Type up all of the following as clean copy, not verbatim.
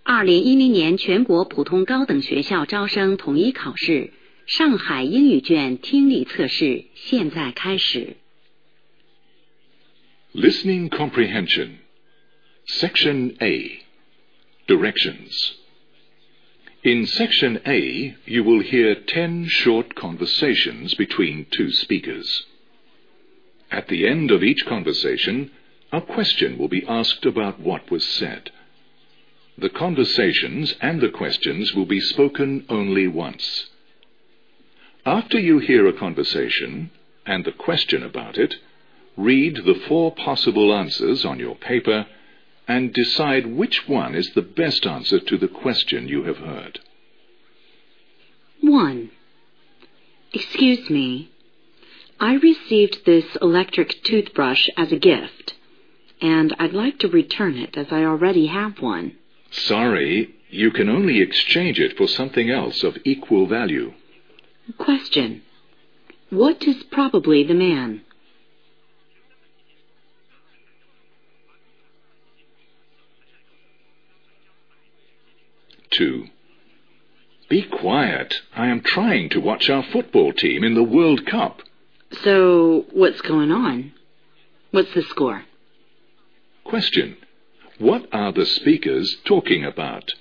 2010年全国普通高等学校招生统一考试上海英语卷听力测试现在开始。 Listening Comprehension Section A Directions. In Section A, you will hear 10 short conversations between two speakers. At the end of each conversation, a question will be asked about what was said. The conversations and the questions will be spoken only once. After you hear a conversation and the question about it, read the 4 possible answers on your paper and decide which one is the best answer to the question you have heard. 1. Excuse me. I received this electric toothbrush as a gift, and I'd like to return it as I already have one. Sorry, you can only exchange it for something else of equal value. Question. What is probably the man? 2. Be quiet. I am trying to watch our football team in the World Cup. So, what's going on? What's the score? Question. What are the speakers talking about?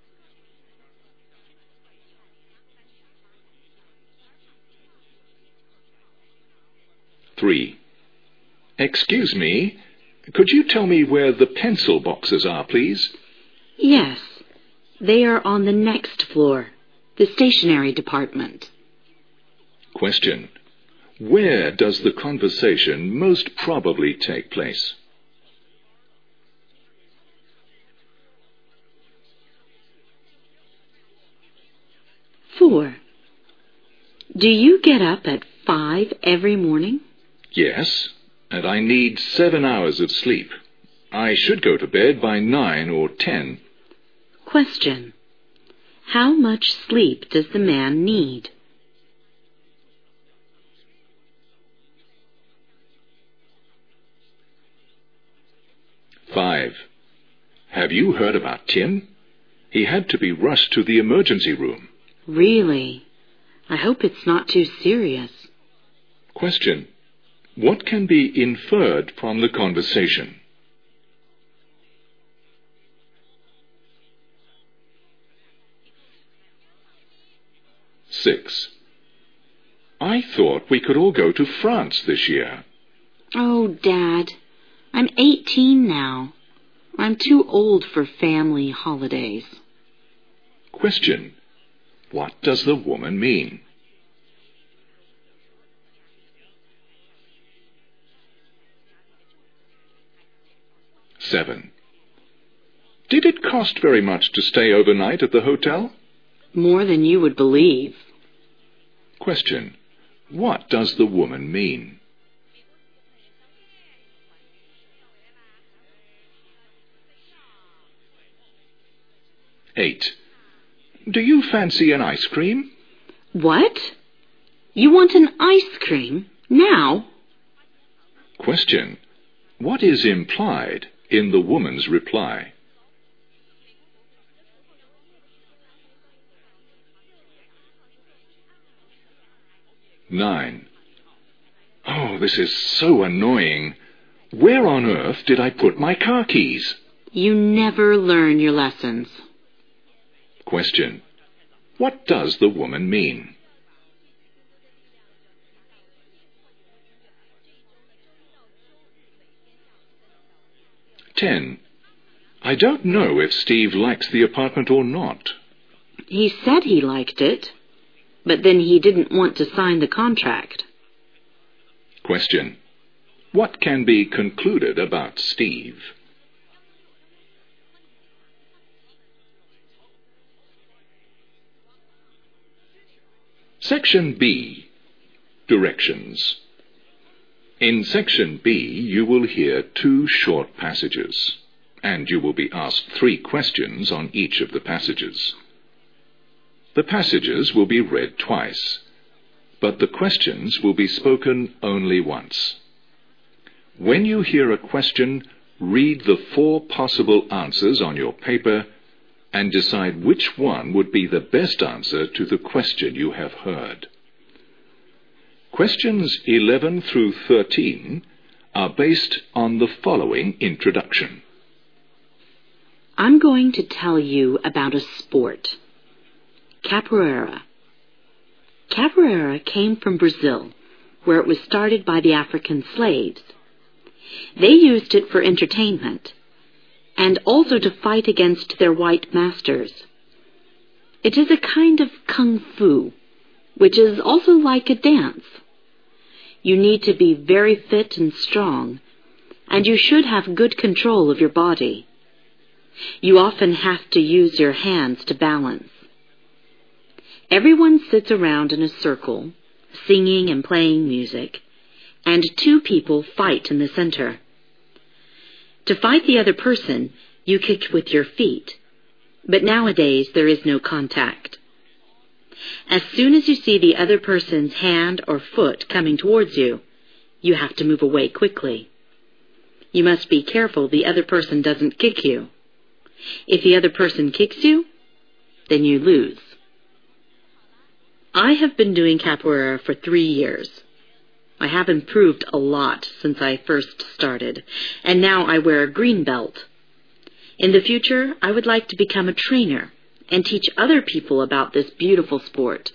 3. Excuse me, could you tell me where the pencil boxes are, please? Yes, they are on the next floor, the stationery department. Question. Where does the conversation most probably take place? 4. Do you get up at 5 every morning? Yes, and I need 7 hours of sleep. I should go to bed by 9 or 10. Question. How much sleep does the man need? 5. Have you heard about Tim? He had to be rushed to the emergency room. Really? I hope it's not too serious. Question. What can be inferred from the conversation? 6. I thought we could all go to France this year. Oh, Dad, I'm 18 now. I'm too old for family holidays. Question. What does the woman mean? 7. Did it cost very much to stay overnight at the hotel? More than you would believe. Question. What does the woman mean? 8. Do you fancy an ice cream? What? You want an ice cream? Now? Question. What is implied in the woman's reply? 9. Oh, this is so annoying. Where on earth did I put my car keys? You never learn your lessons. Question. What does the woman mean? 10. I don't know if Steve likes the apartment or not. He said he liked it, but then he didn't want to sign the contract. Question. What can be concluded about Steve? Section B. Directions. In Section B, you will hear 2 short passages, and you will be asked 3 questions on each of the passages. The passages will be read twice, but the questions will be spoken only once. When you hear a question, read the 4 possible answers on your paper and decide which one would be the best answer to the question you have heard. Questions 11 through 13 are based on the following introduction. I'm going to tell you about a sport. Capoeira. Capoeira came from Brazil, where it was started by the African slaves. They used it for entertainment, and also to fight against their white masters. It is a kind of kung fu, which is also like a dance. You need to be very fit and strong, and you should have good control of your body. You often have to use your hands to balance. Everyone sits around in a circle, singing and playing music, and two people fight in the center. To fight the other person, you kick with your feet, but nowadays there is no contact. As soon as you see the other person's hand or foot coming towards you, you have to move away quickly. You must be careful the other person doesn't kick you. If the other person kicks you, then you lose. I have been doing capoeira for 3 years. I have improved a lot since I first started, and now I wear a green belt. In the future, I would like to become a trainer and teach other people about this beautiful sport.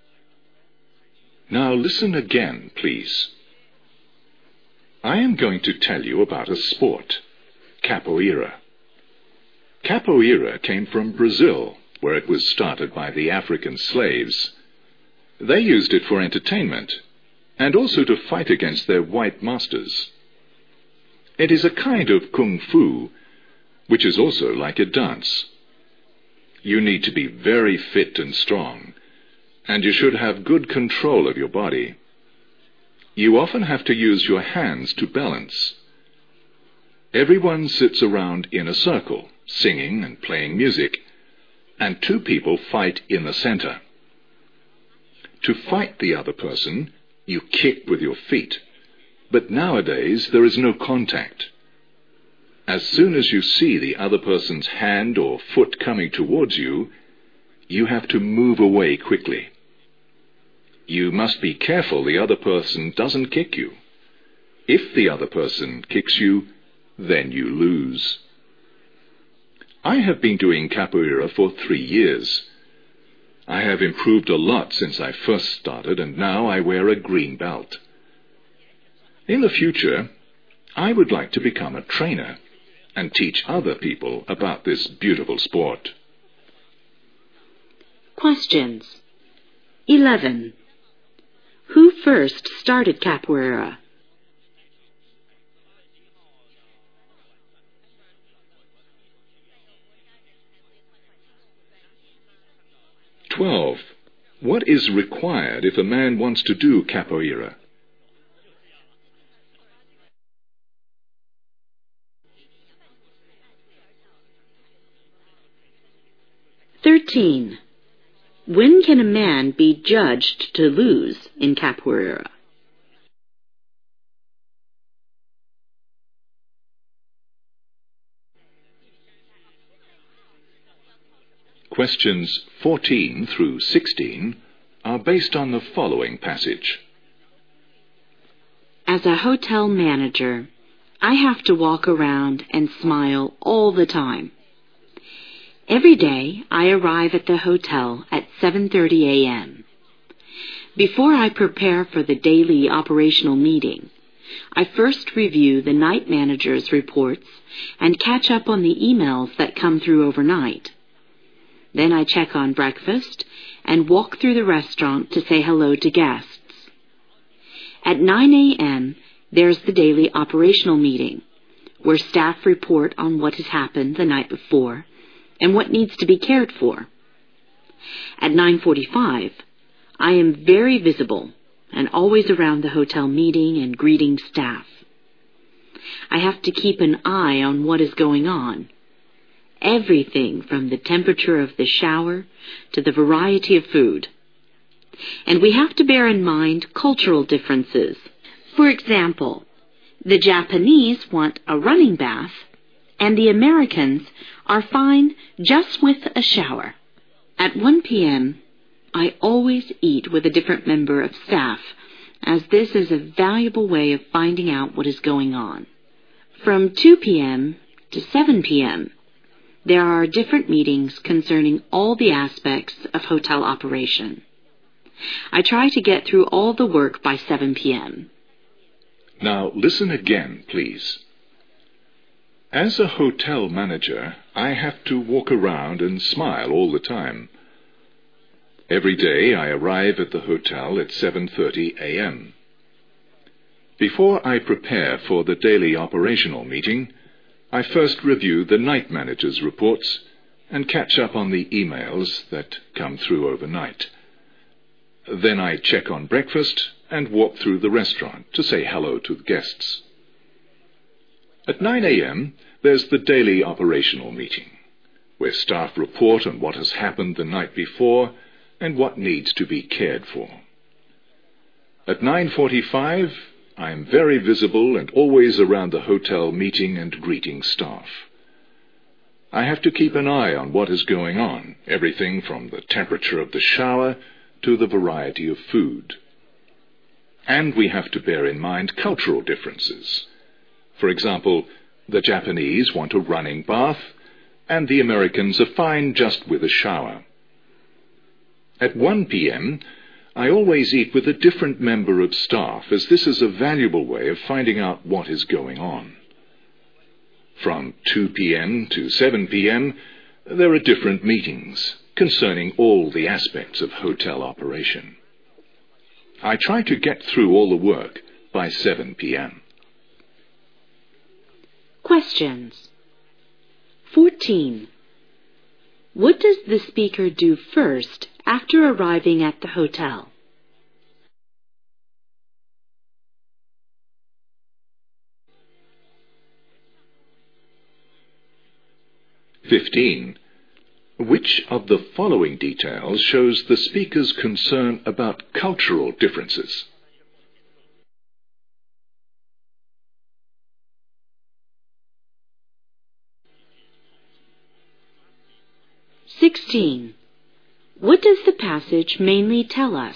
Now listen again, please. I am going to tell you about a sport, capoeira. Capoeira came from Brazil, where it was started by the African slaves. They used it for entertainment, and also to fight against their white masters. It is a kind of kung fu, which is also like a dance. You need to be very fit and strong, and you should have good control of your body. You often have to use your hands to balance. Everyone sits around in a circle, singing and playing music, and two people fight in the center. To fight the other person, you kick with your feet, but nowadays there is no contact. As soon as you see the other person's hand or foot coming towards you, you have to move away quickly. You must be careful the other person doesn't kick you. If the other person kicks you, then you lose. I have been doing capoeira for 3 years. I have improved a lot since I first started, and now I wear a green belt. In the future, I would like to become a trainer and teach other people about this beautiful sport. Questions. 11. Who first started capoeira? What is required if a man wants to do capoeira? 13. When can a man be judged to lose in capoeira? Questions 14 through 16 are based on the following passage. As a hotel manager, I have to walk around and smile all the time. Every day, I arrive at the hotel at 7:30 a.m. Before I prepare for the daily operational meeting, I first review the night manager's reports and catch up on the emails that come through overnight. Then I check on breakfast and walk through the restaurant to say hello to guests. At 9 a.m., there's the daily operational meeting, where staff report on what has happened the night before and what needs to be cared for. At 9:45, I am very visible and always around the hotel meeting and greeting staff. I have to keep an eye on what is going on. Everything from the temperature of the shower to the variety of food. And we have to bear in mind cultural differences. For example, the Japanese want a running bath, and the Americans are fine just with a shower. At 1 p.m., I always eat with a different member of staff, as this is a valuable way of finding out what is going on. From 2 p.m. to 7 p.m., there are different meetings concerning all the aspects of hotel operation. I try to get through all the work by 7 p.m. Now listen again, please. As a hotel manager, I have to walk around and smile all the time. Every day I arrive at the hotel at 7:30 a.m. Before I prepare for the daily operational meeting, I first review the night manager's reports and catch up on the emails that come through overnight. Then I check on breakfast and walk through the restaurant to say hello to the guests. At 9 a.m., there's the daily operational meeting, where staff report on what has happened the night before and what needs to be cared for. At 9:45, I am very visible and always around the hotel meeting and greeting staff. I have to keep an eye on what is going on, everything from the temperature of the shower to the variety of food. And we have to bear in mind cultural differences. For example, the Japanese want a running bath, and the Americans are fine just with a shower. At 1 p.m., I always eat with a different member of staff, as this is a valuable way of finding out what is going on. From 2 p.m. to 7 p.m., there are different meetings concerning all the aspects of hotel operation. I try to get through all the work by 7 p.m. Questions. 14. What does the speaker do first after arriving at the hotel? 15. Which of the following details shows the speaker's concern about cultural differences? 16. What does the passage mainly tell us?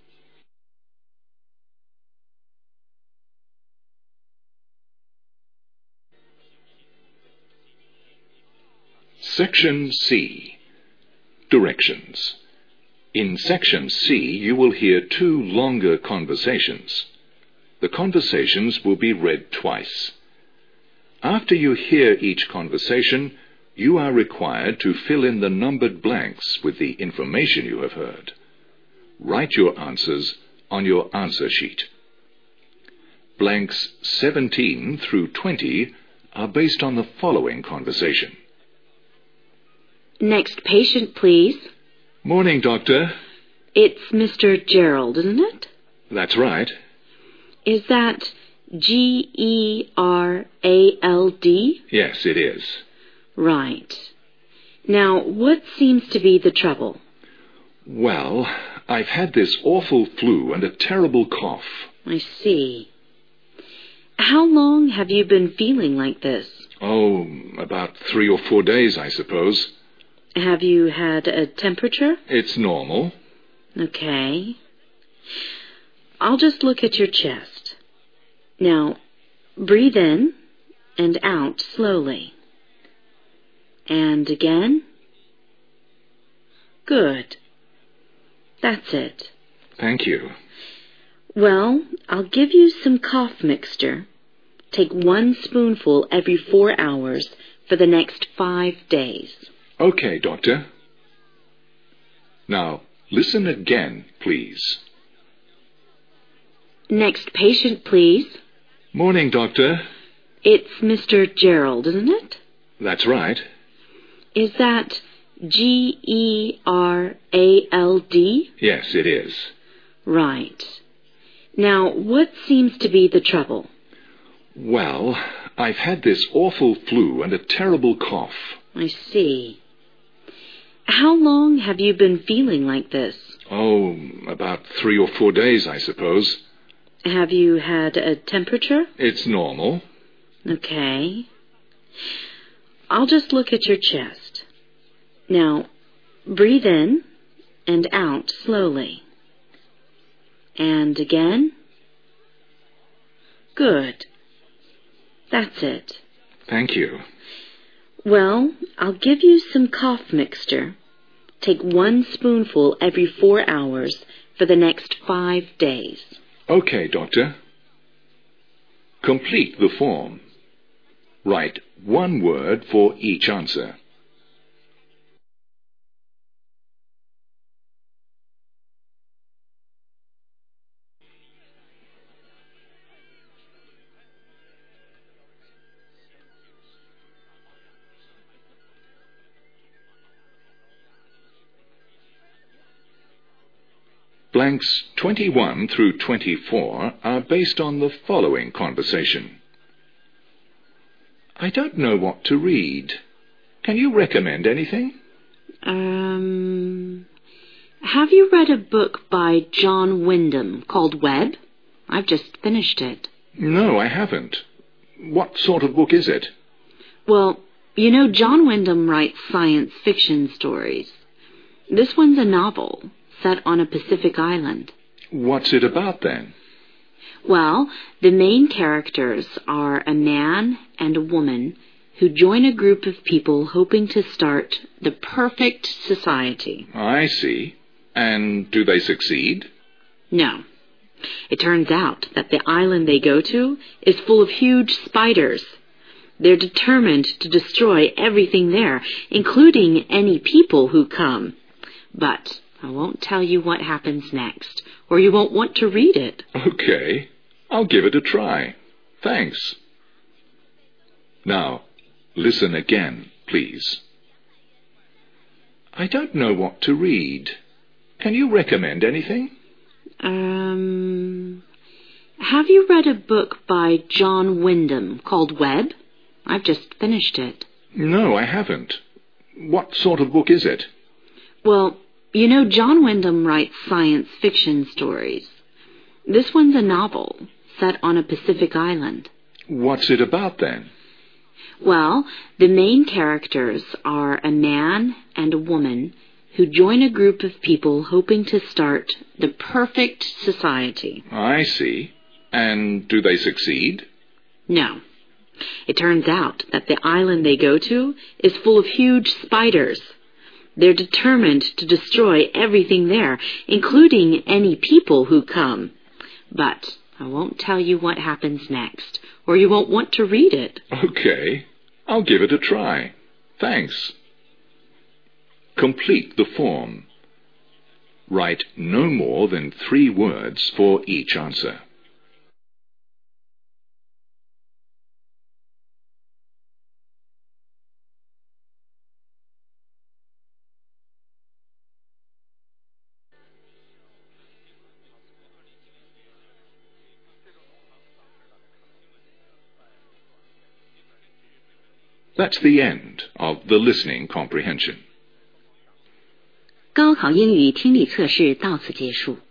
'Section C. Directions. In Section C, you will hear 2 longer conversations. The conversations will be read twice. After you hear each conversation, you are required to fill in the numbered blanks with the information you have heard. Write your answers on your answer sheet. Blanks 17 through 20 are based on the following conversation. Next patient, please. Morning, doctor. It's Mr. Gerald, isn't it? That's right. Is that Gerald? Yes, it is. Right. Now, what seems to be the trouble? Well, I've had this awful flu and a terrible cough. I see. How long have you been feeling like this? Oh, about 3 or 4 days, I suppose. Have you had a temperature? It's normal. Okay. I'll just look at your chest. Now, breathe in and out slowly. And again. Good. That's it. Thank you. Well, I'll give you some cough mixture. Take 1 spoonful every 4 hours for the next 5 days. Okay, doctor. Now, listen again, please. Next patient, please. Morning, doctor. It's Mr. Gerald, isn't it? That's right. Is that Gerald? Yes, it is. Right. Now, what seems to be the trouble? Well, I've had this awful flu and a terrible cough. I see. How long have you been feeling like this? Oh, about 3 or 4 days, I suppose. Have you had a temperature? It's normal. Okay. I'll just look at your chest. Now, breathe in and out slowly. And again. Good. That's it. Thank you. Well, I'll give you some cough mixture. Take 1 spoonful every 4 hours for the next 5 days. Okay, doctor. Complete the form. Write 1 word for each answer. Blanks 21 through 24 are based on the following conversation. I don't know what to read. Can you recommend anything? Have you read a book by John Wyndham called Webb? I've just finished it. No, I haven't. What sort of book is it? Well, you know John Wyndham writes science fiction stories. This one's a novel set on a Pacific island. What's it about then? Well, the main characters are a man and a woman who join a group of people hoping to start the perfect society. I see. And do they succeed? No. It turns out that the island they go to is full of huge spiders. They're determined to destroy everything there, including any people who come. But I won't tell you what happens next, or you won't want to read it. Okay. I'll give it a try. Thanks. Now, listen again, please. I don't know what to read. Can you recommend anything? Have you read a book by John Wyndham called Webb? I've just finished it. No, I haven't. What sort of book is it? Well, you know John Wyndham writes science fiction stories. This one's a novel set on a Pacific island. What's it about then? Well, the main characters are a man and a woman who join a group of people hoping to start the perfect society. I see. And do they succeed? No. It turns out that the island they go to is full of huge spiders. They're determined to destroy everything there, including any people who come. But I won't tell you what happens next, or you won't want to read it. Okay. I'll give it a try. Thanks. Complete the form. Write no more than 3 words for each answer. That's the end of the listening comprehension. 高考英语听力测试到此结束。